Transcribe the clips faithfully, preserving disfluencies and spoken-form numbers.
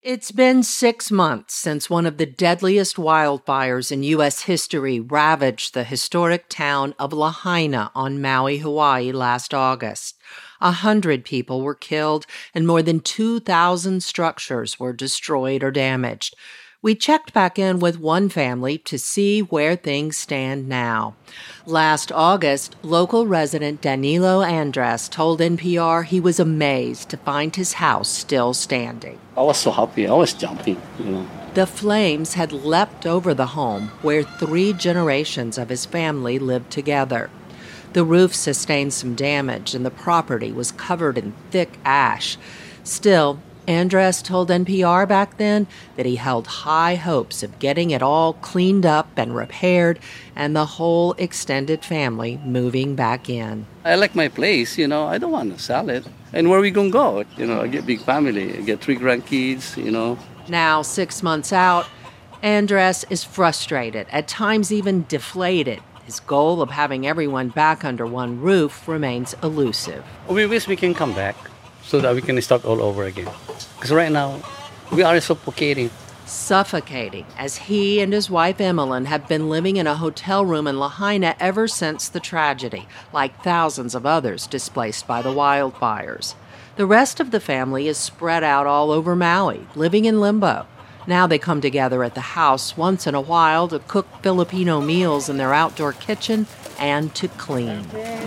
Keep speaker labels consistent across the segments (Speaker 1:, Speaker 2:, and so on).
Speaker 1: It's been six months since one of the deadliest wildfires in U S history ravaged the historic town of Lahaina on Maui, Hawaii last August. A hundred people were killed and more than two thousand structures were destroyed or damaged. We checked back in with one family to see where things stand now. Last August, local resident Danilo Andres told N P R he was amazed to find his house still standing.
Speaker 2: I was so happy. I was jumping, you know.
Speaker 1: The flames had leapt over the home where three generations of his family lived together. The roof sustained some damage and the property was covered in thick ash. Still, Andres told N P R back then that he held high hopes of getting it all cleaned up and repaired and the whole extended family moving back in.
Speaker 2: I like my place, you know. I don't want to sell it. And where are we going to go? You know, I get a big family. I get three grandkids, you know.
Speaker 1: Now, six months out, Andres is frustrated, at times even deflated. His goal of having everyone back under one roof remains elusive.
Speaker 2: We wish we can come back so that we can start all over again. Because right now, we are suffocating.
Speaker 1: Suffocating, as he and his wife Emmeline have been living in a hotel room in Lahaina ever since the tragedy, like thousands of others displaced by the wildfires. The rest of the family is spread out all over Maui, living in limbo. Now they come together at the house once in a while to cook Filipino meals in their outdoor kitchen and to clean.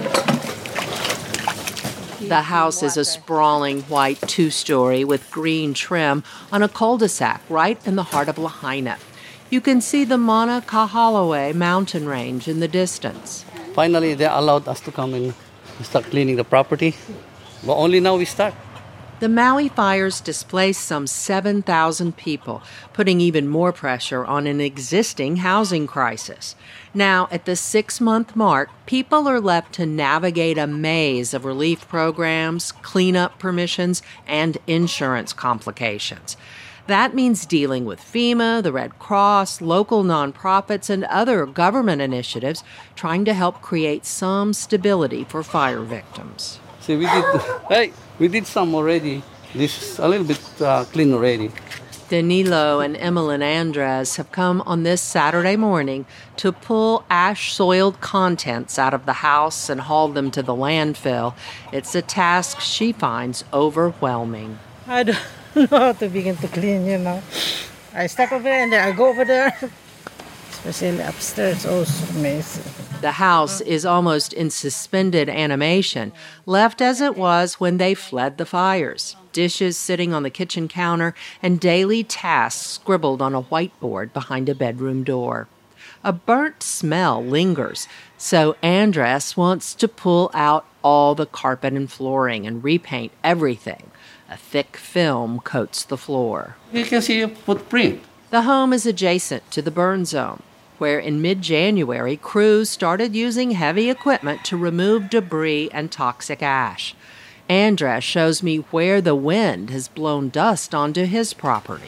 Speaker 1: The house is a sprawling white two-story with green trim on a cul-de-sac right in the heart of Lahaina. You can see the Mauna Kahalaway mountain range in the distance.
Speaker 2: Finally, they allowed us to come and start cleaning the property. But only now we start.
Speaker 1: The Maui fires displaced some seven thousand people, putting even more pressure on an existing housing crisis. Now, at the six-month mark, people are left to navigate a maze of relief programs, cleanup permissions, and insurance complications. That means dealing with FEMA, the Red Cross, local nonprofits, and other government initiatives trying to help create some stability for fire victims.
Speaker 2: See, we did, hey, we did some already. This is a little bit uh, clean already.
Speaker 1: Danilo and Emmeline Andres have come on this Saturday morning to pull ash-soiled contents out of the house and haul them to the landfill. It's a task she finds overwhelming.
Speaker 3: I don't know how to begin to clean, you know. I start over there and then I go over there. Especially upstairs, also messy.
Speaker 1: The house is almost in suspended animation, left as it was when they fled the fires. Dishes sitting on the kitchen counter and daily tasks scribbled on a whiteboard behind a bedroom door. A burnt smell lingers, so Andres wants to pull out all the carpet and flooring and repaint everything. A thick film coats the floor.
Speaker 2: You can see a footprint.
Speaker 1: The home is adjacent to the burn zone, where in mid-January, crews started using heavy equipment to remove debris and toxic ash. Andres shows me where the wind has blown dust onto his property.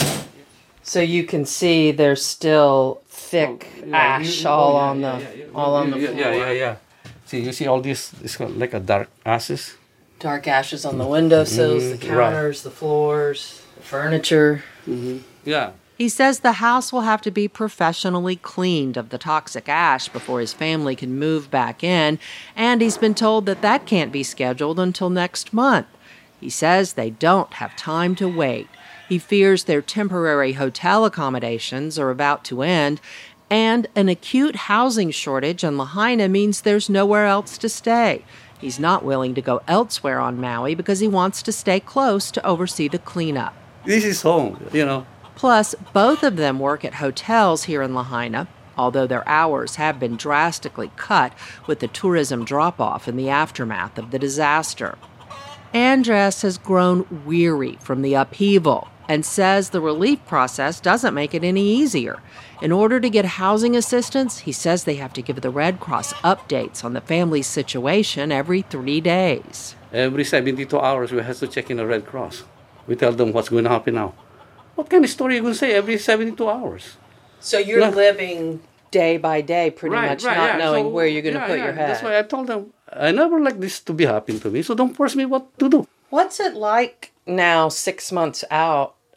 Speaker 1: So you can see there's still thick
Speaker 2: oh, yeah,
Speaker 1: ash
Speaker 2: you,
Speaker 1: all
Speaker 2: oh, yeah,
Speaker 1: on the
Speaker 2: yeah, yeah,
Speaker 1: all on the
Speaker 2: yeah,
Speaker 1: floor.
Speaker 2: Yeah, yeah, yeah. See, you see all this, it's like a dark ashes.
Speaker 1: Dark ashes on the windowsills, mm-hmm. the counters, right. The floors, the furniture.
Speaker 2: Mm-hmm. Yeah.
Speaker 1: He says the house will have to be professionally cleaned of the toxic ash before his family can move back in, and he's been told that that can't be scheduled until next month. He says they don't have time to wait. He fears their temporary hotel accommodations are about to end, and an acute housing shortage in Lahaina means there's nowhere else to stay. He's not willing to go elsewhere on Maui because he wants to stay close to oversee the cleanup.
Speaker 2: This is home, you know.
Speaker 1: Plus, both of them work at hotels here in Lahaina, although their hours have been drastically cut with the tourism drop-off in the aftermath of the disaster. Andres has grown weary from the upheaval and says the relief process doesn't make it any easier. In order to get housing assistance, he says they have to give the Red Cross updates on the family's situation every three days.
Speaker 2: Every seventy-two hours, we have to check in the Red Cross. We tell them what's going to happen now. What kind of story are you going to say every seventy-two hours?
Speaker 1: So you're no. living day by day, pretty
Speaker 2: right,
Speaker 1: much,
Speaker 2: right,
Speaker 1: not
Speaker 2: yeah.
Speaker 1: knowing
Speaker 2: so,
Speaker 1: where you're going to
Speaker 2: yeah,
Speaker 1: put
Speaker 2: yeah.
Speaker 1: your head.
Speaker 2: That's why I told them, I never like this to be happening to me, so don't force me what to do.
Speaker 1: What's it like now, six months out,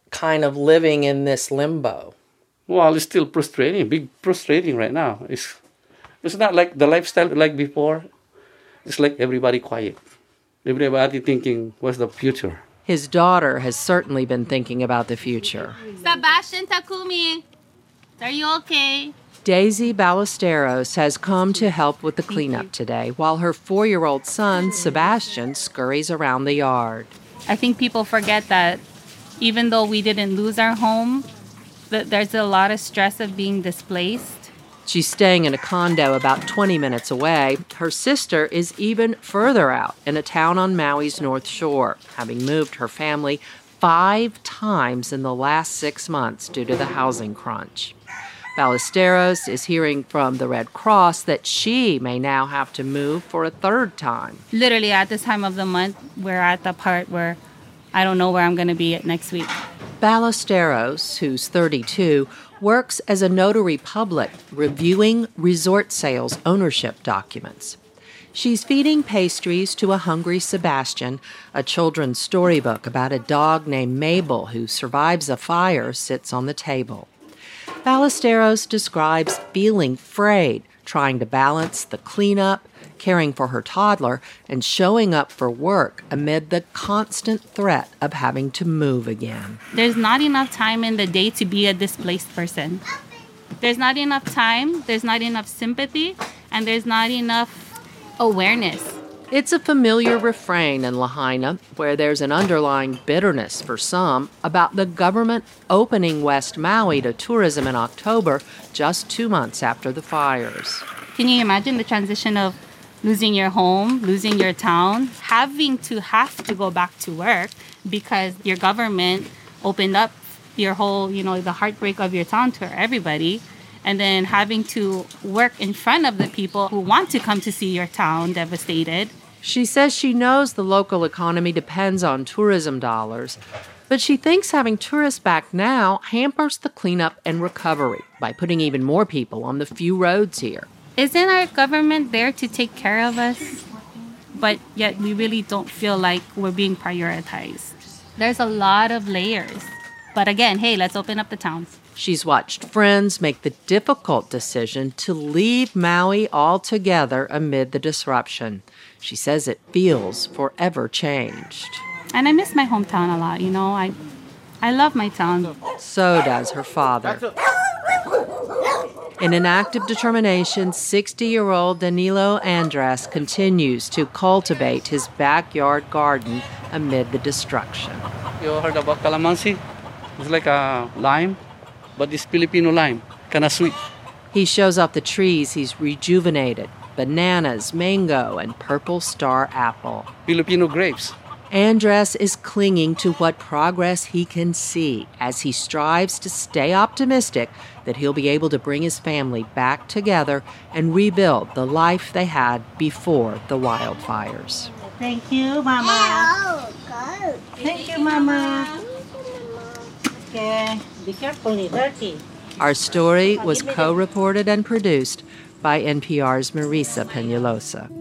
Speaker 1: kind of living in this limbo?
Speaker 2: Well, it's still frustrating, big frustrating right now. It's it's not like the lifestyle like before. It's like everybody quiet. Everybody thinking, what's the future?
Speaker 1: His daughter has certainly been thinking about the future.
Speaker 4: Sebastian Takumi, are you okay?
Speaker 1: Daisy Ballesteros has come to help with the cleanup today, while her four-year-old son, Sebastian, scurries around the yard.
Speaker 4: I think people forget that even though we didn't lose our home, that there's a lot of stress of being displaced.
Speaker 1: She's staying in a condo about twenty minutes away. Her sister is even further out in a town on Maui's North Shore, having moved her family five times in the last six months due to the housing crunch. Ballesteros is hearing from the Red Cross that she may now have to move for a third time.
Speaker 4: Literally at this time of the month, we're at the part where I don't know where I'm going to be next week.
Speaker 1: Ballesteros, who's thirty-two, works as a notary public reviewing resort sales ownership documents. She's feeding pastries to a hungry Sebastian. A children's storybook about a dog named Mabel who survives a fire sits on the table. Ballesteros describes feeling frayed, trying to balance the cleanup, caring for her toddler, and showing up for work amid the constant threat of having to move again.
Speaker 4: There's not enough time in the day to be a displaced person. There's not enough time, there's not enough sympathy, and there's not enough awareness.
Speaker 1: It's a familiar refrain in Lahaina, where there's an underlying bitterness for some about the government opening West Maui to tourism in October, just two months after the fires.
Speaker 4: Can you imagine the transition of losing your home, losing your town, having to have to go back to work because your government opened up your whole, you know, the heartbreak of your town to everybody, and then having to work in front of the people who want to come to see your town devastated?
Speaker 1: She says she knows the local economy depends on tourism dollars, but she thinks having tourists back now hampers the cleanup and recovery by putting even more people on the few roads here.
Speaker 4: Isn't our government there to take care of us? But yet we really don't feel like we're being prioritized. There's a lot of layers. But again, hey, let's open up the towns.
Speaker 1: She's watched friends make the difficult decision to leave Maui altogether amid the disruption. She says it feels forever changed.
Speaker 4: And I miss my hometown a lot, you know. I I love my town.
Speaker 1: So does her father. In an act of determination, sixty-year-old Danilo Andres continues to cultivate his backyard garden amid the destruction.
Speaker 2: You heard about calamansi? It's like a lime, but it's Filipino lime, kind of sweet.
Speaker 1: He shows off the trees he's rejuvenated, bananas, mango, and purple star apple.
Speaker 2: Filipino grapes.
Speaker 1: Andres is clinging to what progress he can see as he strives to stay optimistic that he'll be able to bring his family back together and rebuild the life they had before the wildfires.
Speaker 3: Thank you, Mama. Thank you, Mama. Okay, be careful, it's dirty.
Speaker 1: Our story was co-reported and produced by N P R's Marisa Peñalosa.